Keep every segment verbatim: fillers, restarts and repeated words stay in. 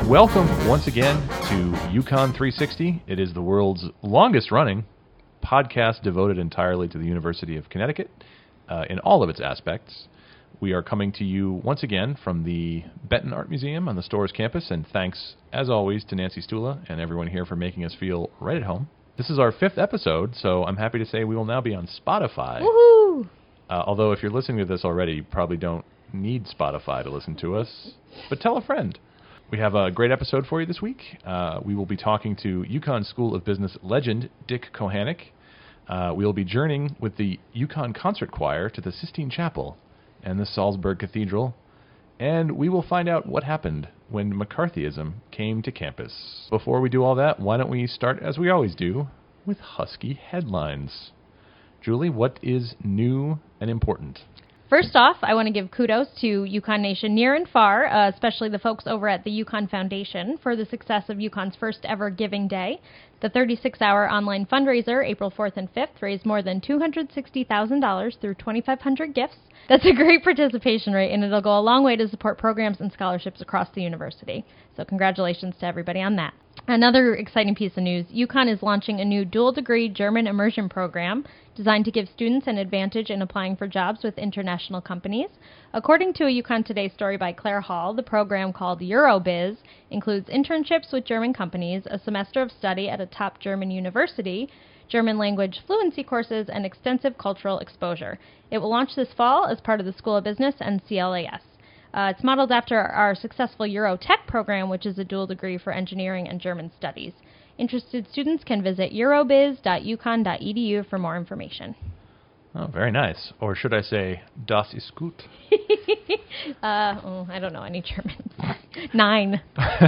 Welcome once again to UConn three sixty. It is the world's longest-running podcast devoted entirely to the University of Connecticut uh, in all of its aspects. We are coming to you once again from the Benton Art Museum on the Storrs campus, and thanks, as always, to Nancy Stula and everyone here for making us feel right at home. This is our fifth episode, so I'm happy to say we will now be on Spotify. Woohoo! Uh, although if you're listening to this already, you probably don't need Spotify to listen to us, but tell a friend. We have a great episode for you this week. Uh, we will be talking to UConn School of Business legend Dick Kohanek. Uh, we will be journeying with the UConn Concert Choir to the Sistine Chapel and the Salzburg Cathedral, and we will find out what happened when McCarthyism came to campus. Before we do all that, why don't we start, as we always do, with Husky headlines. Julie, what is new and important? First off, I want to give kudos to UConn Nation near and far, uh, especially the folks over at the UConn Foundation for the success of UConn's first ever Giving Day. The thirty-six hour online fundraiser, April fourth and fifth, raised more than two hundred sixty thousand dollars through twenty-five hundred gifts. That's a great participation rate, and it'll go a long way to support programs and scholarships across the university. So congratulations to everybody on that. Another exciting piece of news, UConn is launching a new dual-degree German immersion program designed to give students an advantage in applying for jobs with international companies. According to a UConn Today story by Claire Hall, the program, called Eurobiz, includes internships with German companies, a semester of study at a top German university, German language fluency courses, and extensive cultural exposure. It will launch this fall as part of the School of Business and C L A S. Uh, it's modeled after our successful Eurotech program, which is a dual degree for engineering and German studies. Interested students can visit eurobiz dot u conn dot e d u for more information. Oh, very nice. Or should I say, das ist gut? uh, oh, I don't know any German. Nine.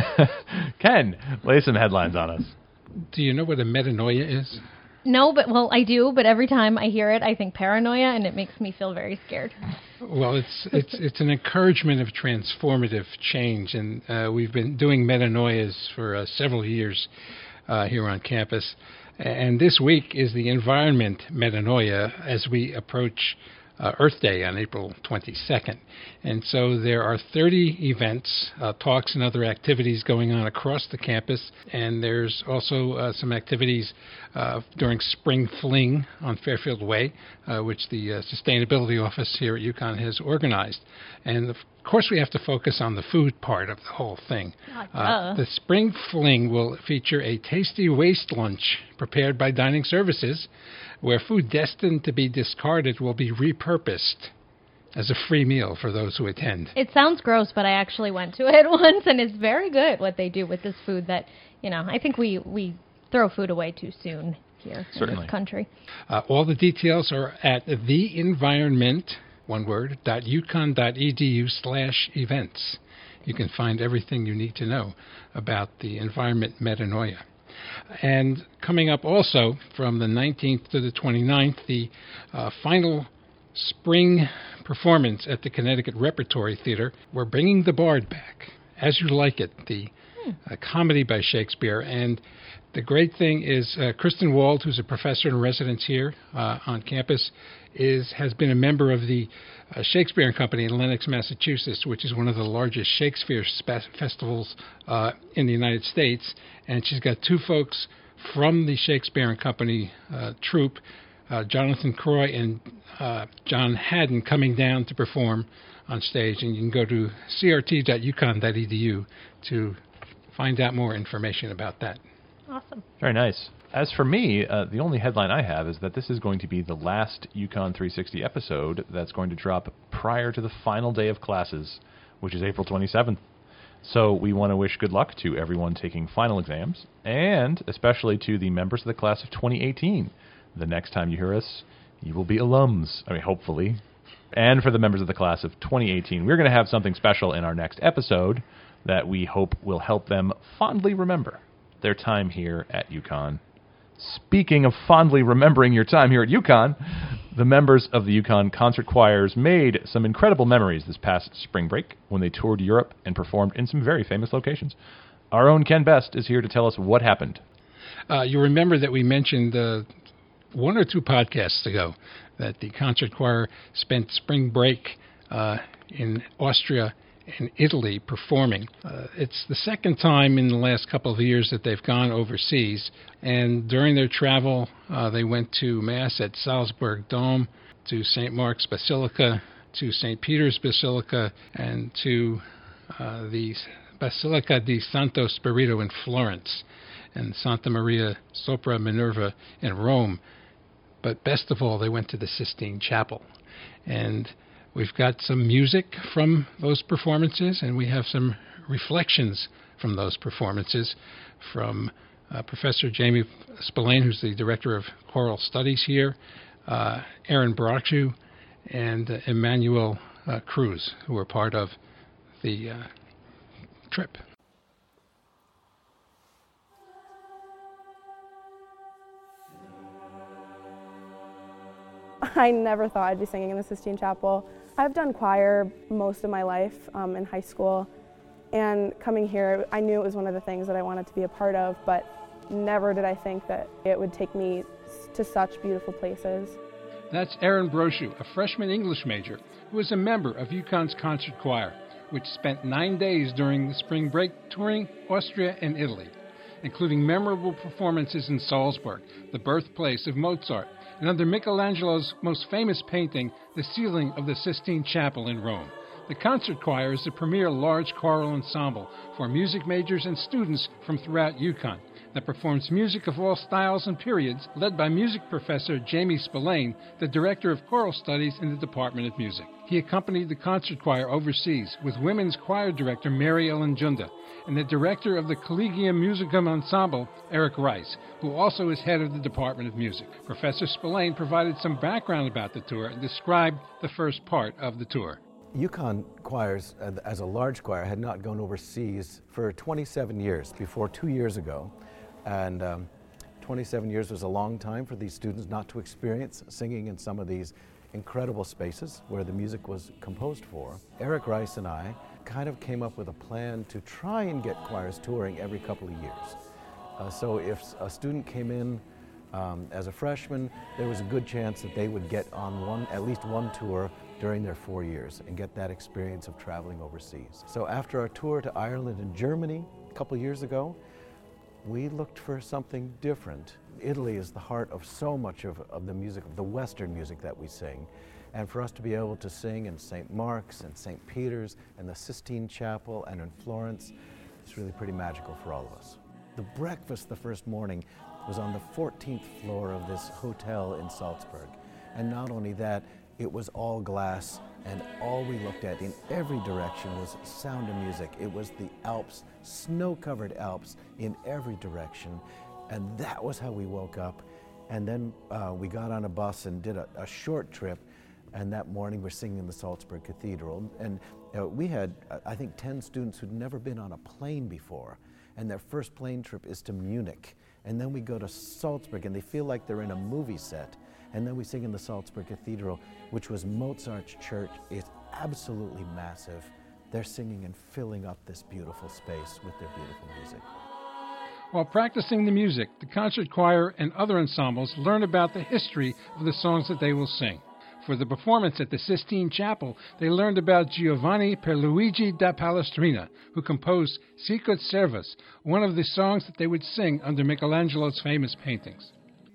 Ken, lay some headlines on us. Do you know what a metanoia is? No, but, well, I do, but every time I hear it, I think paranoia, and it makes me feel very scared. Well, it's it's it's an encouragement of transformative change, and uh, we've been doing metanoias for uh, several years uh, here on campus. And this week is the environment metanoia as we approach uh, Earth Day on April twenty-second. And so there are thirty events, uh, talks and other activities going on across the campus. And there's also uh, some activities uh, during Spring Fling on Fairfield Way, uh, which the uh, Sustainability Office here at UConn has organized. And of course, we have to focus on the food part of the whole thing. Uh, the Spring Fling will feature a tasty waste lunch prepared by Dining Services, where food destined to be discarded will be repurposed as a free meal for those who attend. It sounds gross, but I actually went to it once, and it's very good what they do with this food that, you know, I think we, we throw food away too soon here Certainly. in this country. Uh, all the details are at the environment, one word, dot uconn dot e d u slash events. You can find everything you need to know about the environment metanoia. And coming up also from the nineteenth to the twenty-ninth, the uh, final spring performance at the Connecticut Repertory Theater. We're bringing the Bard back, As You Like It, the uh, comedy by Shakespeare. And the great thing is uh, Kristen Wald, who's a professor in residence here uh, on campus, is has been a member of the uh, Shakespeare and Company in Lenox, Massachusetts, which is one of the largest Shakespeare spe- festivals uh, in the United States. And she's got two folks from the Shakespeare and Company uh, troupe, uh, Jonathan Croy and uh, John Haddon, coming down to perform on stage. And you can go to c r t dot u conn dot e d u to find out more information about that. Awesome. Very nice. As for me, uh, the only headline I have is that this is going to be the last UConn three sixty episode that's going to drop prior to the final day of classes, which is April twenty-seventh. So we want to wish good luck to everyone taking final exams, and especially to the members of the class of twenty eighteen. The next time you hear us, you will be alums. I mean, hopefully. And for the members of the class of twenty eighteen, we're going to have something special in our next episode that we hope will help them fondly remember their time here at UConn. Speaking of fondly remembering your time here at UConn, the members of the UConn concert choirs made some incredible memories this past spring break when they toured Europe and performed in some very famous locations. Our own Ken Best is here to tell us what happened. Uh, you remember that we mentioned uh, one or two podcasts ago that the concert choir spent spring break uh, in Austria in Italy performing. Uh, it's the second time in the last couple of years that they've gone overseas, and during their travel, uh, they went to Mass at Salzburg Dome, to Saint Mark's Basilica, to Saint Peter's Basilica, and to uh, the Basilica di Santo Spirito in Florence, and Santa Maria Sopra Minerva in Rome. But best of all, they went to the Sistine Chapel. And we've got some music from those performances, and we have some reflections from those performances from uh, Professor Jamie Spillane, who's the Director of Choral Studies here, uh, Aaron Brochu, and uh, Emmanuel uh, Cruz, who were part of the uh, trip. I never thought I'd be singing in the Sistine Chapel. I've done choir most of my life um, in high school, and coming here, I knew it was one of the things that I wanted to be a part of, but never did I think that it would take me to such beautiful places. That's Aaron Brochu, a freshman English major who is a member of UConn's concert choir, which spent nine days during the spring break touring Austria and Italy, including memorable performances in Salzburg, the birthplace of Mozart, and under Michelangelo's most famous painting, the ceiling of the Sistine Chapel in Rome. The concert choir is the premier large choral ensemble for music majors and students from throughout UConn that performs music of all styles and periods, led by music professor Jamie Spillane, the director of choral studies in the Department of Music. He accompanied the concert choir overseas with women's choir director Mary Ellen Junda and the director of the Collegium Musicum Ensemble, Eric Rice, who also is head of the Department of Music. Professor Spillane provided some background about the tour and described the first part of the tour. UConn choirs, as a large choir, had not gone overseas for twenty-seven years, before two years ago. And um, twenty-seven years was a long time for these students not to experience singing in some of these incredible spaces where the music was composed for. Eric Rice and I kind of came up with a plan to try and get choirs touring every couple of years. Uh, so if a student came in um, as a freshman, there was a good chance that they would get on one, at least one tour during their four years and get that experience of traveling overseas. So after our tour to Ireland and Germany a couple of years ago, we looked for something different. Italy is the heart of so much of, of the music, of the Western music that we sing. And for us to be able to sing in Saint Mark's and Saint Peter's and the Sistine Chapel and in Florence, it's really pretty magical for all of us. The breakfast the first morning was on the fourteenth floor of this hotel in Salzburg. And not only that, it was all glass, and all we looked at in every direction was sound of music. It was the Alps, snow-covered Alps in every direction, and that was how we woke up. And then uh, we got on a bus and did a, a short trip, and that morning we're singing in the Salzburg Cathedral. And uh, we had, I think, ten students who'd never been on a plane before, and their first plane trip is to Munich. And then we go to Salzburg, and they feel like they're in a movie set. And then we sing in the Salzburg Cathedral, which was Mozart's church. It's absolutely massive. They're singing and filling up this beautiful space with their beautiful music. While practicing the music, the concert choir and other ensembles learn about the history of the songs that they will sing. For the performance at the Sistine Chapel, they learned about Giovanni Pierluigi da Palestrina, who composed Sicut Servus, one of the songs that they would sing under Michelangelo's famous paintings.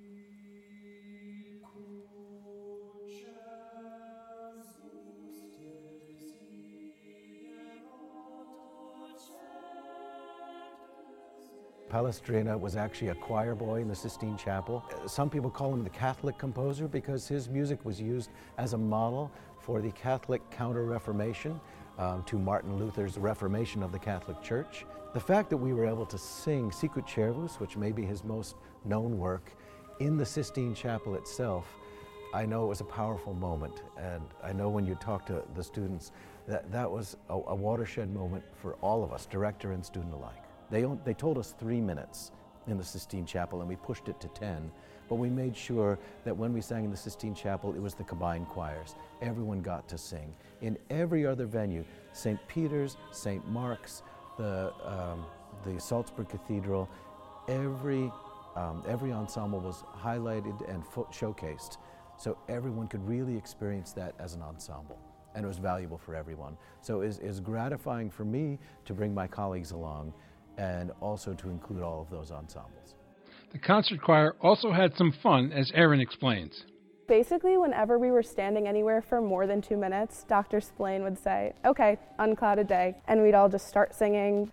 Palestrina was actually a choir boy in the Sistine Chapel. Some people call him the Catholic composer because his music was used as a model for the Catholic Counter-Reformation um, to Martin Luther's Reformation of the Catholic Church. The fact that we were able to sing Sicut Servus, which may be his most known work, in the Sistine Chapel itself, I know it was a powerful moment. And I know when you talk to the students, that that was a, a watershed moment for all of us, director and student alike. They, they told us three minutes in the Sistine Chapel, and we pushed it to ten, but we made sure that when we sang in the Sistine Chapel, it was the combined choirs. Everyone got to sing. In every other venue, Saint Peter's, Saint Mark's, the, um, the Salzburg Cathedral, every, um, every ensemble was highlighted and showcased, so everyone could really experience that as an ensemble. and it was valuable for everyone. So it was, it was gratifying for me to bring my colleagues along and also to include all of those ensembles. The concert choir also had some fun, as Erin explains. Basically, whenever we were standing anywhere for more than two minutes, Doctor Spillane would say, "Okay, unclouded day," and we'd all just start singing.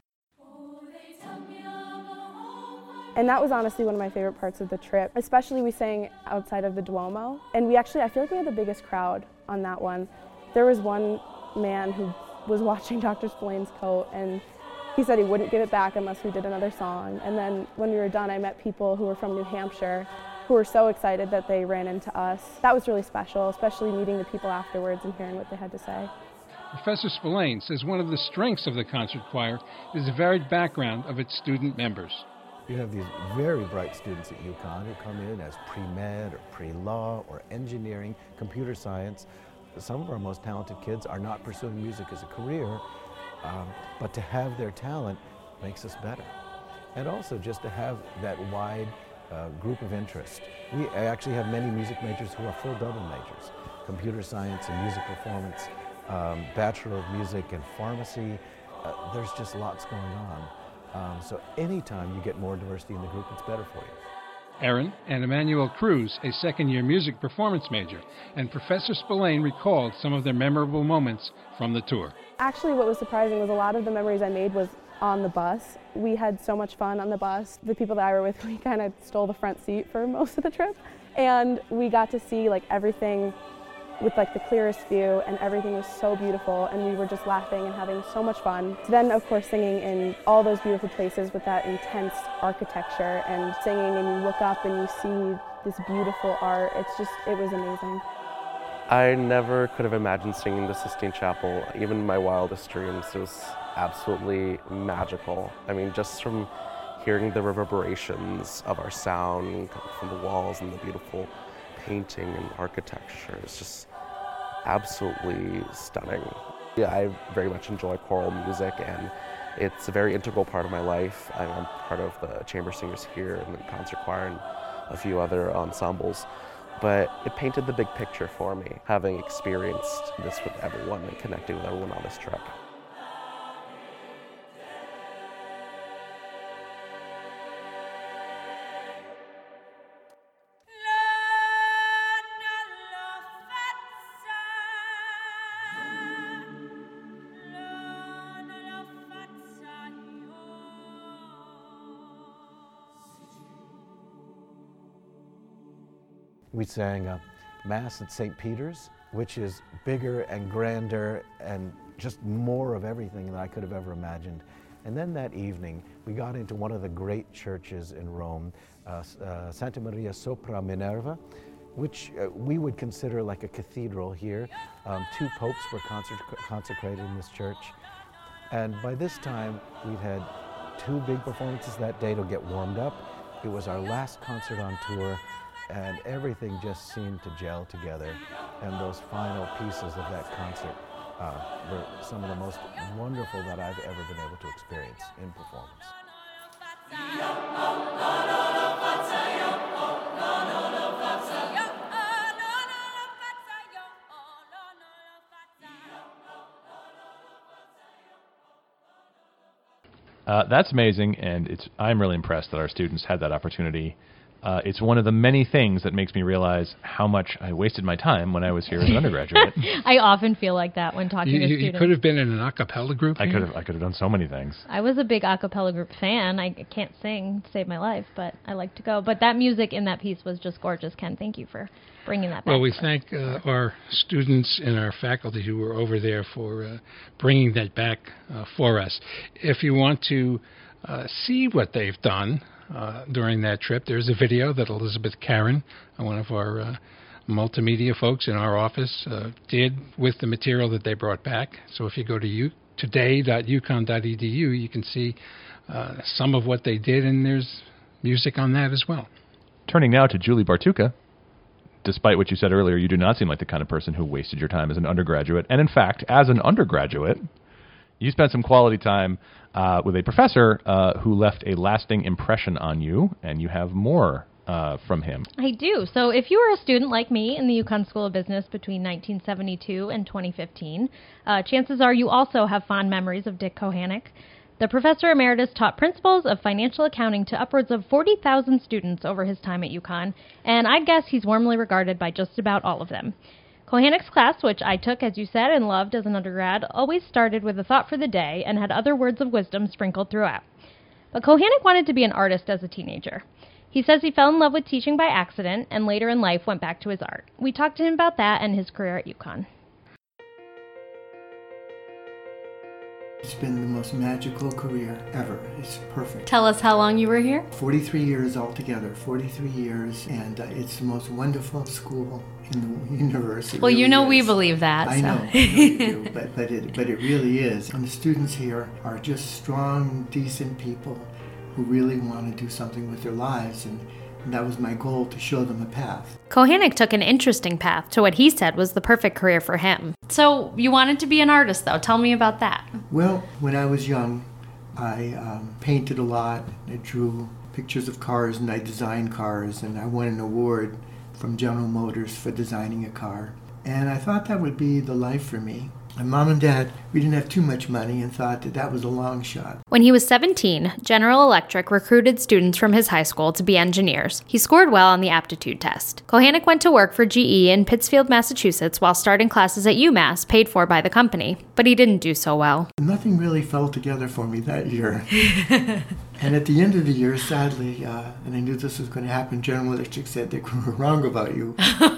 And that was honestly one of my favorite parts of the trip. Especially we sang outside of the Duomo, and we actually, I feel like we had the biggest crowd on that one. There was one man who was watching Doctor Spillane's coat, and he said he wouldn't give it back unless we did another song. And then when we were done, I met people who were from New Hampshire who were so excited that they ran into us. That was really special, especially meeting the people afterwards and hearing what they had to say. Professor Spillane says one of the strengths of the concert choir is the varied background of its student members. You have these very bright students at UConn who come in as pre-med or pre-law or engineering, computer science. Some of our most talented kids are not pursuing music as a career, um, but to have their talent makes us better. And also just to have that wide uh, group of interest. We I actually have many music majors who are full double majors, computer science and music performance, um, Bachelor of Music and pharmacy. Uh, there's just lots going on. Um, so anytime you get more diversity in the group, it's better for you. Erin and Emmanuel Cruz, a second-year music performance major, and Professor Spillane recalled some of their memorable moments from the tour. Actually, what was surprising was a lot of the memories I made was on the bus. We had so much fun on the bus. The people that I were with, we kind of stole the front seat for most of the trip, and we got to see like everything with like the clearest view, and everything was so beautiful, and we were just laughing and having so much fun. Then of course singing in all those beautiful places with that intense architecture, and singing and you look up and you see this beautiful art. It's just, it was amazing. I never could have imagined singing the Sistine Chapel, even in my wildest dreams. It was absolutely magical. I mean, just from hearing the reverberations of our sound from the walls and the beautiful painting and architecture, it's just absolutely stunning. Yeah, I very much enjoy choral music, and it's a very integral part of my life. I'm part of the chamber singers here and the concert choir and a few other ensembles. But it painted the big picture for me, having experienced this with everyone and connecting with everyone on this trip. We sang uh, Mass at Saint Peter's, which is bigger and grander and just more of everything than I could have ever imagined. And then that evening, we got into one of the great churches in Rome, uh, uh, Santa Maria sopra Minerva, which uh, we would consider like a cathedral here. Um, two popes were consec- consecrated in this church. And by this time, we'd had two big performances that day to get warmed up. It was our last concert on tour, and everything just seemed to gel together. And those final pieces of that concert uh, were some of the most wonderful that I've ever been able to experience in performance. Uh, that's amazing, and it's, I'm really impressed that our students had that opportunity. Uh, it's one of the many things that makes me realize how much I wasted my time when I was here as an undergraduate. I often feel like that when talking You, to you, students. you could have been in an a cappella group I here. could have I could have done so many things. I was a big a cappella group fan. I can't sing to save my life, but I like to go. But that music in that piece was just gorgeous, Ken. Thank you for bringing that back. Well, we thank uh, our students and our faculty who were over there for uh, bringing that back uh, for us. If you want to uh, see what they've done uh, during that trip, there's a video that Elizabeth Karen, uh, one of our uh, multimedia folks in our office, uh, did with the material that they brought back. So if you go to u- today dot u conn dot e d u, you can see uh, some of what they did, and there's music on that as well. Turning now to Julie Bartuca. Despite what you said earlier, you do not seem like the kind of person who wasted your time as an undergraduate. And in fact, as an undergraduate, you spent some quality time uh, with a professor uh, who left a lasting impression on you, and you have more uh, from him. I do. So if you were a student like me in the UConn School of Business between nineteen seventy-two and twenty fifteen, uh, chances are you also have fond memories of Dick Kohanek. The professor emeritus taught principles of financial accounting to upwards of forty thousand students over his time at UConn, and I'd guess he's warmly regarded by just about all of them. Kohanek's class, which I took, as you said, and loved as an undergrad, always started with a thought for the day and had other words of wisdom sprinkled throughout. But Kohanek wanted to be an artist as a teenager. He says he fell in love with teaching by accident and later in life went back to his art. We talked to him about that and his career at UConn. It's been the most magical career ever. It's perfect. Tell us how long you were here. forty-three years altogether, forty-three years, and uh, it's the most wonderful school in the universe. It Well, really you know is. we believe that. I so. know, I know you do, but, but, it, but it really is. And the students here are just strong, decent people who really want to do something with their lives, and, and that was my goal, to show them a path. Kohanek took an interesting path to what he said was the perfect career for him. So you wanted to be an artist, though. Tell me about that. Well, when I was young, I um, painted a lot. I drew pictures of cars and I designed cars, and I won an award from General Motors for designing a car. And I thought that would be the life for me. My mom and dad, we didn't have too much money and thought that that was a long shot. When he was seventeen, General Electric recruited students from his high school to be engineers. He scored well on the aptitude test. Kohanek went to work for G E in Pittsfield, Massachusetts, while starting classes at UMass, paid for by the company. But he didn't do so well. Nothing really fell together for me that year. And at the end of the year, sadly, uh, and I knew this was going to happen, General Electric said they were wrong about you.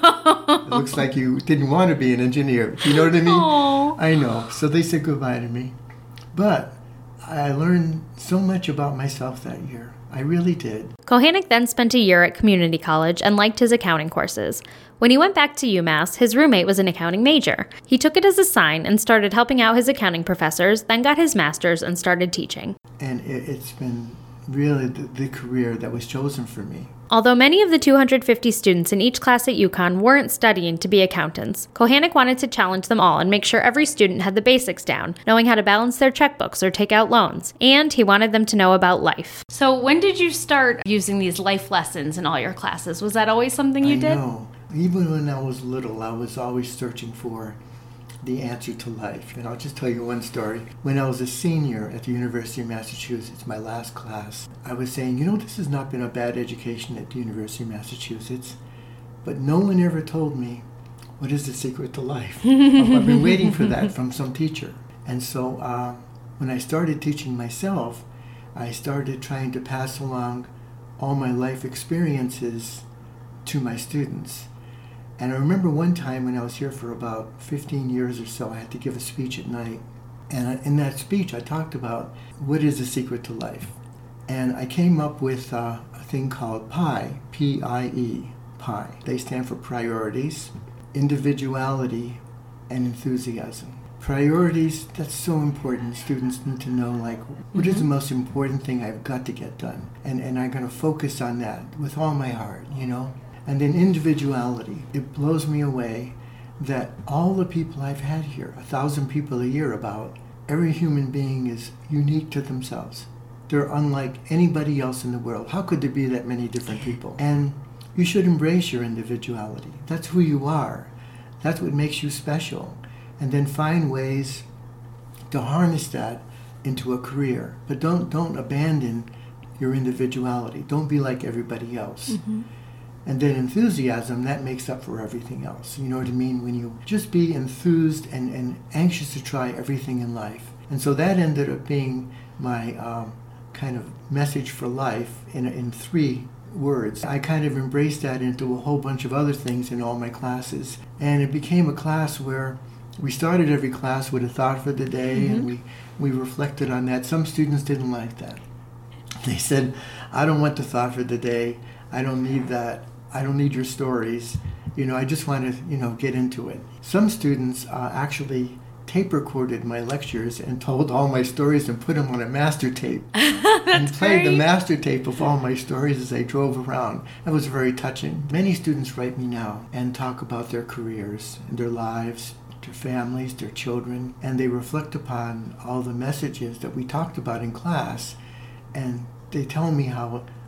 It looks like you didn't want to be an engineer. Do you know what I mean? Aww. I know. So they said goodbye to me. But I learned so much about myself that year. I really did. Kohanek then spent a year at community college and liked his accounting courses. When he went back to UMass, his roommate was an accounting major. He took it as a sign and started helping out his accounting professors, then got his master's and started teaching. And it, it's been really the, the career that was chosen for me. Although many of the two hundred fifty students in each class at UConn weren't studying to be accountants, Kohanek wanted to challenge them all and make sure every student had the basics down, knowing how to balance their checkbooks or take out loans. And he wanted them to know about life. So when did you start using these life lessons in all your classes? Was that always something you I did? know. Even when I was little, I was always searching for the answer to life. And I'll just tell you one story. When I was a senior at the University of Massachusetts, my last class, I was saying, you know, this has not been a bad education at the University of Massachusetts, but no one ever told me what is the secret to life. I've been waiting for that from some teacher. And so uh, when I started teaching myself, I started trying to pass along all my life experiences to my students. And I remember one time when I was here for about fifteen years or so, I had to give a speech at night. And in that speech, I talked about what is the secret to life. And I came up with uh, a thing called PIE, P I E, PIE. They stand for priorities, individuality, and enthusiasm. Priorities, that's so important. Students need to know, like, what is the most important thing I've got to get done? And, and I'm going to focus on that with all my heart, you know? And then individuality. It blows me away that all the people I've had here, a thousand people a year about, every human being is unique to themselves. They're unlike anybody else in the world. How could there be that many different people? And you should embrace your individuality. That's who you are. That's what makes you special. And then find ways to harness that into a career. But don't don't abandon your individuality. Don't be like everybody else. Mm-hmm. And then enthusiasm, that makes up for everything else. You know what I mean? When you just be enthused and, and anxious to try everything in life. And so that ended up being my um, kind of message for life in, in three words. I kind of embraced that into a whole bunch of other things in all my classes. And it became a class where we started every class with a thought for the day, mm-hmm. and we, we reflected on that. Some students didn't like that. They said, I don't want the thought for the day. I don't need that. I don't need your stories. You know, I just want to, you know, get into it. Some students uh, actually tape recorded my lectures and told all my stories and put them on a master tape. And played great. The master tape of all my stories as I drove around. That was very touching. Many students write me now and talk about their careers and their lives, their families, their children, and they reflect upon all the messages that we talked about in class, and they tell me how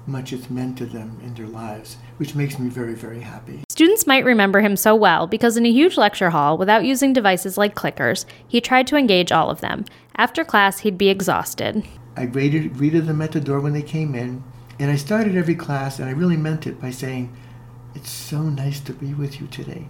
much it's meant to them in their lives, which makes me very, very happy. Students might remember him so well because in a huge lecture hall, without using devices like clickers, he tried to engage all of them. After class, he'd be exhausted. I greeted, greeted them at the door when they came in, and I started every class, and I really meant it by saying, "It's so nice to be with you today."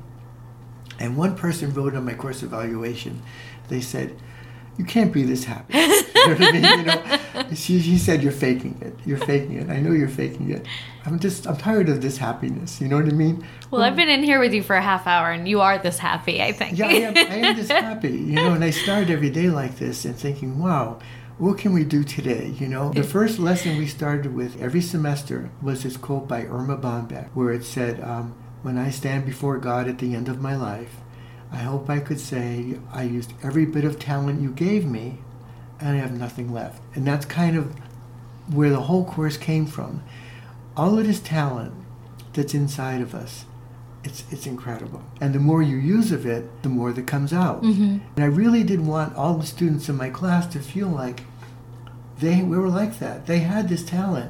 And one person wrote on my course evaluation, they said, "You can't be this happy." You know what I mean? You know, she, she said, "You're faking it. You're faking it. I know you're faking it. I'm just, I'm tired of this happiness." You know what I mean? Well, well, I've been in here with you for a half hour, and you are this happy, I think. Yeah, I am, I am this happy. You know, and I started every day like this and thinking, wow, what can we do today? You know, the first lesson we started with every semester was this quote by Irma Bombeck, where it said, um, "When I stand before God at the end of my life, I hope I could say I used every bit of talent you gave me and I have nothing left." And that's kind of where the whole course came from. All of this talent that's inside of us, it's it's incredible. And the more you use of it, the more that comes out. Mm-hmm. And I really did want all the students in my class to feel like they we were like that. They had this talent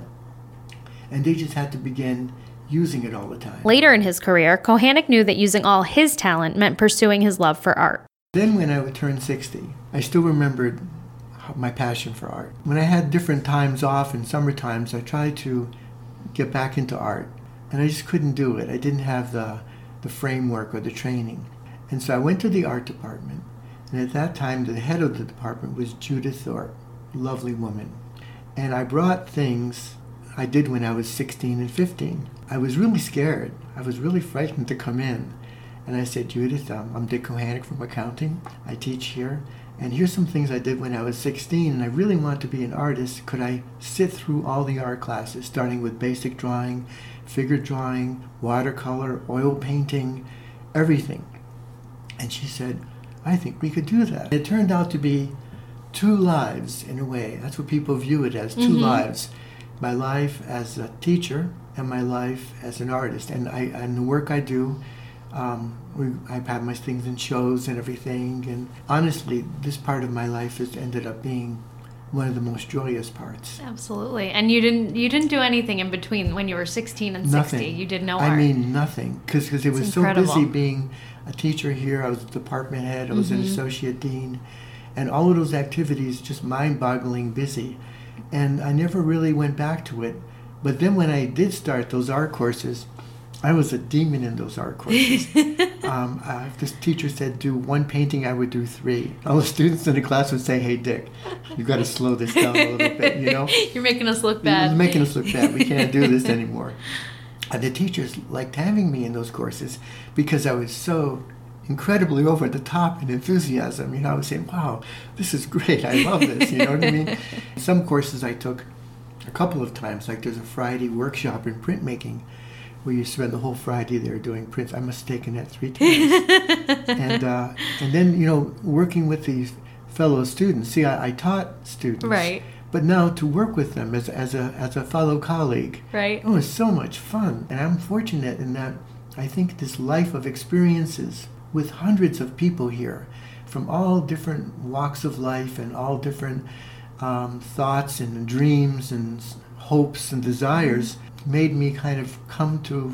and they just had to begin using it all the time. Later in his career, Kohanek knew that using all his talent meant pursuing his love for art. Then when I would turn sixty, I still remembered my passion for art. When I had different times off in summer times, I tried to get back into art, and I just couldn't do it. I didn't have the, the framework or the training. And so I went to the art department, and at that time the head of the department was Judith Thorpe, a lovely woman. And I brought things I did when I was sixteen and fifteen. I was really scared. I was really frightened to come in. And I said, "Judith, um, I'm Dick Kohanek from accounting. I teach here. And here's some things I did when I was sixteen, and I really want to be an artist. Could I sit through all the art classes, starting with basic drawing, figure drawing, watercolor, oil painting, everything?" And she said, "I think we could do that." It turned out to be two lives, in a way. That's what people view it as, two mm-hmm. lives. My life as a teacher and my life as an artist. And I and the work I do, um, we, I've had my things in shows and everything. And honestly, this part of my life has ended up being one of the most joyous parts. Absolutely. And you didn't you didn't do anything in between when you were sixteen and nothing. sixty. You did no I art. I mean nothing, because it was incredible. So busy being a teacher here. I was a department head. I was mm-hmm. an associate dean. And all of those activities, just mind-boggling busy. And I never really went back to it. But then when I did start those art courses, I was a demon in those art courses. um, uh, this teacher said, do one painting, I would do three. All the students in the class would say, "Hey, Dick, you've got to slow this down a little bit, you know? You're making us look bad. You're making us look bad. We can't do this anymore." And the teachers liked having me in those courses because I was so incredibly over the top in enthusiasm. You know, I was saying, "Wow, this is great. I love this." You know what I mean? Some courses I took a couple of times, like there's a Friday workshop in printmaking where you spend the whole Friday there doing prints. I must have taken that three times. and uh, and then, you know, working with these fellow students. See, I, I taught students. Right. But now to work with them as, as, a, as a fellow colleague. Right. Oh, it's so much fun. And I'm fortunate in that I think this life of experiences with hundreds of people here from all different walks of life and all different um, thoughts and dreams and hopes and desires made me kind of come to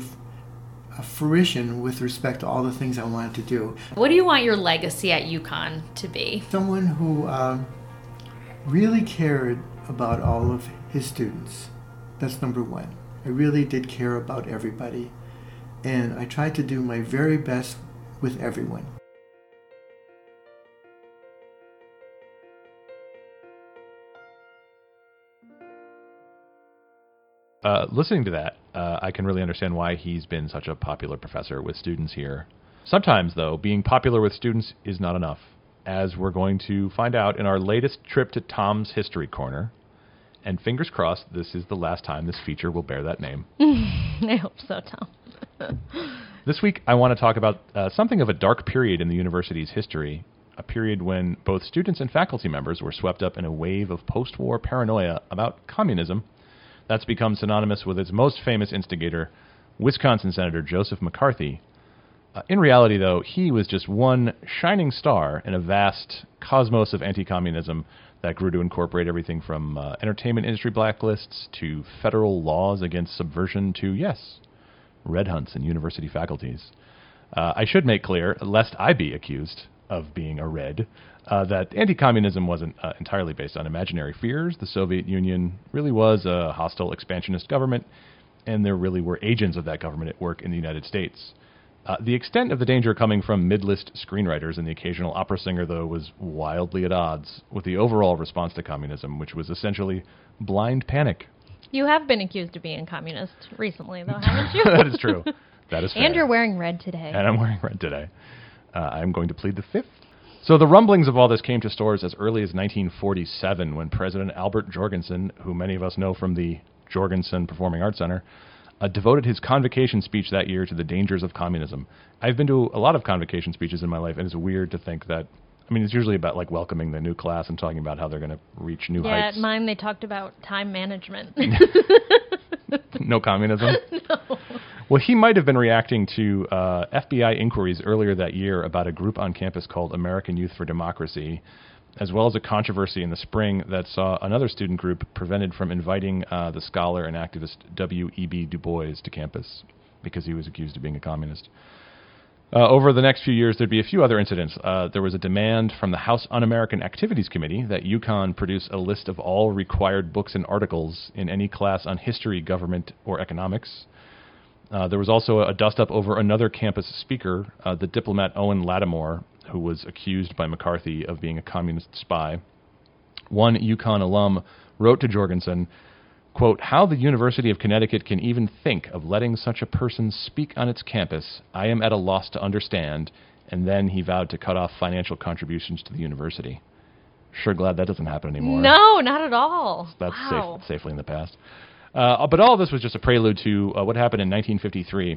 a fruition with respect to all the things I wanted to do. What do you want your legacy at UConn to be? Someone who um, really cared about all of his students. That's number one. I really did care about everybody, and I tried to do my very best with everyone. Uh, listening to that, uh, I can really understand why he's been such a popular professor with students here. Sometimes, though, being popular with students is not enough, as we're going to find out in our latest trip to Tom's History Corner. And fingers crossed, this is the last time this feature will bear that name. I hope so, Tom. This week, I want to talk about uh, something of a dark period in the university's history, a period when both students and faculty members were swept up in a wave of post-war paranoia about communism that's become synonymous with its most famous instigator, Wisconsin Senator Joseph McCarthy. Uh, in reality, though, he was just one shining star in a vast cosmos of anti-communism that grew to incorporate everything from uh, entertainment industry blacklists to federal laws against subversion to, yes, red hunts in university faculties. Uh, I should make clear, lest I be accused of being a red, uh, that anti-communism wasn't uh, entirely based on imaginary fears. The Soviet Union really was a hostile expansionist government, and there really were agents of that government at work in the United States. Uh, the extent of the danger coming from mid-list screenwriters and the occasional opera singer, though, was wildly at odds with the overall response to communism, which was essentially blind panic. You have been accused of being a communist recently, though, haven't you? That is true. That is fair. And you're wearing red today. And I'm wearing red today. Uh, I'm going to plead the fifth. So the rumblings of all this came to Storrs as early as nineteen forty-seven, when President Albert Jorgensen, who many of us know from the Jorgensen Performing Arts Center, uh, devoted his convocation speech that year to the dangers of communism. I've been to a lot of convocation speeches in my life, and it's weird to think that, I mean, it's usually about like welcoming the new class and talking about how they're going to reach new yeah, heights. Yeah, at mine they talked about time management. No communism? No. Well, he might have been reacting to uh, F B I inquiries earlier that year about a group on campus called American Youth for Democracy, as well as a controversy in the spring that saw another student group prevented from inviting uh, the scholar and activist W E B Du Bois to campus because he was accused of being a communist. Uh, over the next few years, there'd be a few other incidents. Uh, there was a demand from the House Un-American Activities Committee that UConn produce a list of all required books and articles in any class on history, government, or economics. Uh, there was also a dust-up over another campus speaker, uh, the diplomat Owen Lattimore, who was accused by McCarthy of being a communist spy. One UConn alum wrote to Jorgensen, quote, "How the University of Connecticut can even think of letting such a person speak on its campus, I am at a loss to understand," and then he vowed to cut off financial contributions to the university. Sure glad that doesn't happen anymore. No, not at all. That's wow. safe, safely in the past. Uh, but all of this was just a prelude to uh, what happened in nineteen fifty-three.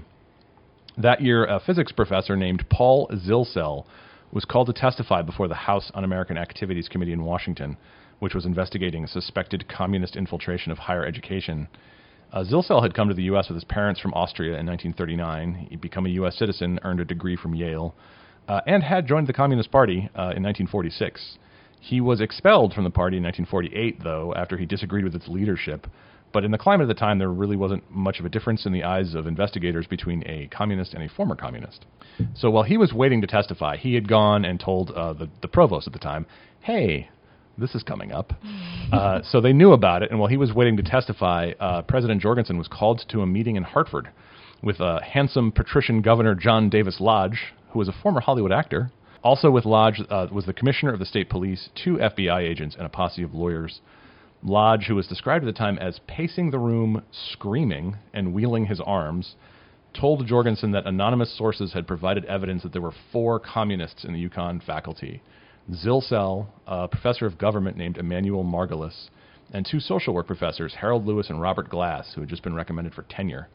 That year, a physics professor named Paul Zilsel was called to testify before the House Un-American Activities Committee in Washington, which was investigating suspected communist infiltration of higher education. Uh, Zilsel had come to the U S with his parents from Austria in nineteen thirty-nine. He'd become a U S citizen, earned a degree from Yale, uh, and had joined the Communist Party uh, in nineteen forty-six. He was expelled from the party in nineteen forty-eight, though, after he disagreed with its leadership. But in the climate of the time, there really wasn't much of a difference in the eyes of investigators between a communist and a former communist. So while he was waiting to testify, he had gone and told uh, the, the provost at the time, hey, this is coming up. Uh, so they knew about it, and while he was waiting to testify, uh, President Jorgensen was called to a meeting in Hartford with uh, handsome patrician Governor John Davis Lodge, who was a former Hollywood actor. Also with Lodge uh, was the commissioner of the state police, two F B I agents, and a posse of lawyers. Lodge, who was described at the time as pacing the room, screaming, and wheeling his arms, told Jorgensen that anonymous sources had provided evidence that there were four communists in the UConn faculty. Zilsel, a professor of government named Emmanuel Margulis, and two social work professors, Harold Lewis and Robert Glass, who had just been recommended for tenure.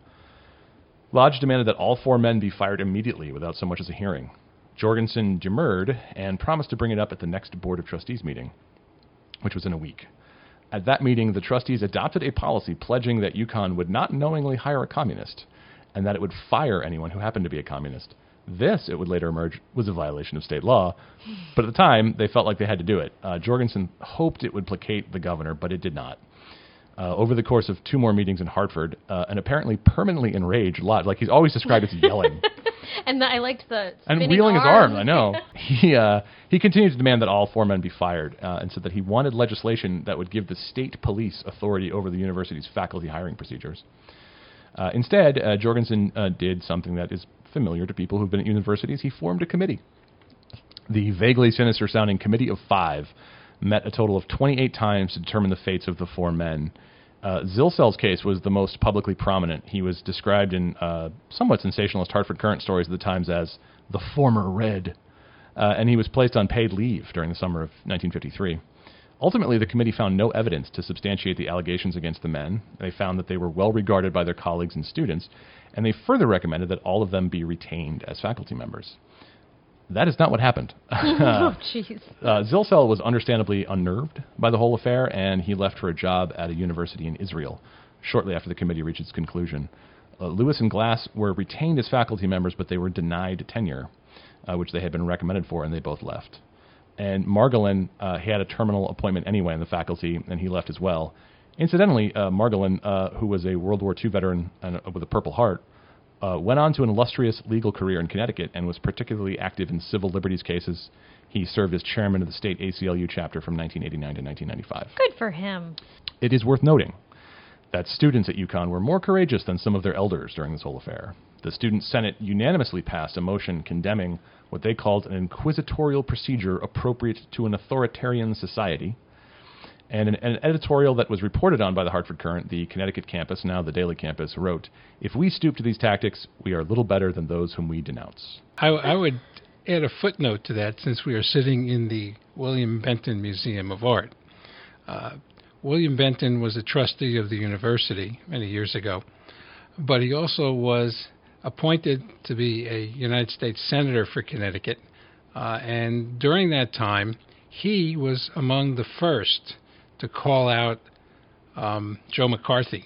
Lodge demanded that all four men be fired immediately without so much as a hearing. Jorgensen demurred and promised to bring it up at the next Board of Trustees meeting, which was in a week. At that meeting, the trustees adopted a policy pledging that UConn would not knowingly hire a communist, and that it would fire anyone who happened to be a communist. This, it would later emerge, was a violation of state law, but at the time, they felt like they had to do it. Uh, Jorgensen hoped it would placate the governor, but it did not. Uh, over the course of two more meetings in Hartford, uh, an apparently permanently enraged Lodge, like he's always described as yelling. And the, I liked the and wheeling his arms, I know. He uh, he continued to demand that all four men be fired, uh, and said that he wanted legislation that would give the state police authority over the university's faculty hiring procedures. Uh, instead, uh, Jorgensen uh, did something that is familiar to people who've been at universities. He formed a committee. The vaguely sinister-sounding Committee of Five met a total of twenty-eight times to determine the fates of the four men. Uh, Zilsel's case was the most publicly prominent. He was described in uh, somewhat sensationalist Hartford Courant stories at the Times as the former Red, uh, and he was placed on paid leave during the summer of nineteen fifty-three. Ultimately, the committee found no evidence to substantiate the allegations against the men. They found that they were well regarded by their colleagues and students, and they further recommended that all of them be retained as faculty members. That is not what happened. Oh, jeez. uh, Zilsel was understandably unnerved by the whole affair, and he left for a job at a university in Israel shortly after the committee reached its conclusion. Uh, Lewis and Glass were retained as faculty members, but they were denied tenure, uh, which they had been recommended for, and they both left. And Margolin, uh, he had a terminal appointment anyway in the faculty, and he left as well. Incidentally, uh, Margolin, uh, who was a World War Two veteran and, uh, with a Purple Heart, uh, went on to an illustrious legal career in Connecticut and was particularly active in civil liberties cases. He served as chairman of the state A C L U chapter from nineteen eighty-nine to nineteen ninety-five. Good for him. It is worth noting that students at UConn were more courageous than some of their elders during this whole affair. The Student Senate unanimously passed a motion condemning what they called an inquisitorial procedure appropriate to an authoritarian society, and an, an editorial that was reported on by the Hartford Courant, the Connecticut campus, now the Daily campus, wrote, "If we stoop to these tactics, we are little better than those whom we denounce." I, I would add a footnote to that, since we are sitting in the William Benton Museum of Art. Uh, William Benton was a trustee of the university many years ago, but he also was appointed to be a United States Senator for Connecticut, uh, and during that time, he was among the first to call out um, Joe McCarthy,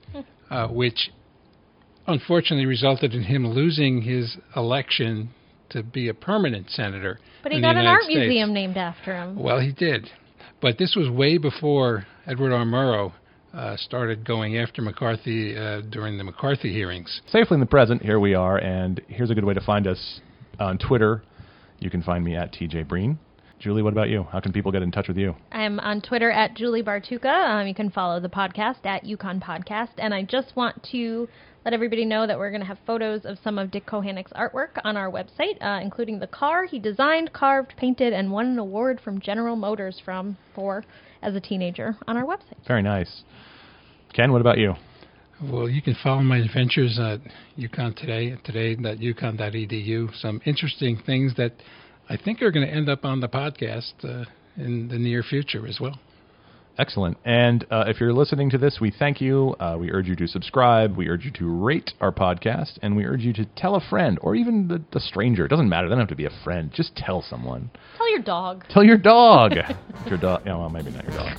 uh, which unfortunately resulted in him losing his election to be a permanent senator. But he in got the an United art States. museum named after him. Well, he did. But this was way before Edward R. Murrow uh, started going after McCarthy uh, during the McCarthy hearings. Safely in the present, here we are, and here's a good way to find us on Twitter. You can find me at T J Breen. Julie, what about you? How can people get in touch with you? I'm on Twitter at Julie Bartuca. Um, you can follow the podcast at UConn Podcast. And I just want to let everybody know that we're going to have photos of some of Dick Kohanek's artwork on our website, uh, including the car he designed, carved, painted, and won an award from General Motors from for as a teenager on our website. Very nice. Ken, what about you? Well, you can follow my adventures at UConn Today, at today dot u conn dot e d u. Some interesting things that I think are going to end up on the podcast uh, in the near future as well. Excellent. And uh, if you're listening to this, we thank you. Uh, we urge you to subscribe. We urge you to rate our podcast. And we urge you to tell a friend or even the, the stranger. It doesn't matter. They don't have to be a friend. Just tell someone. Tell your dog. Tell your dog. your dog. Yeah, well, maybe not your dog.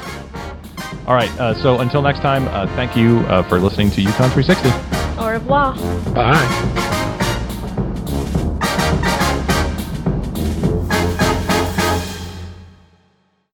All right. Uh, so until next time, uh, thank you uh, for listening to UConn three sixty. Au revoir. Bye.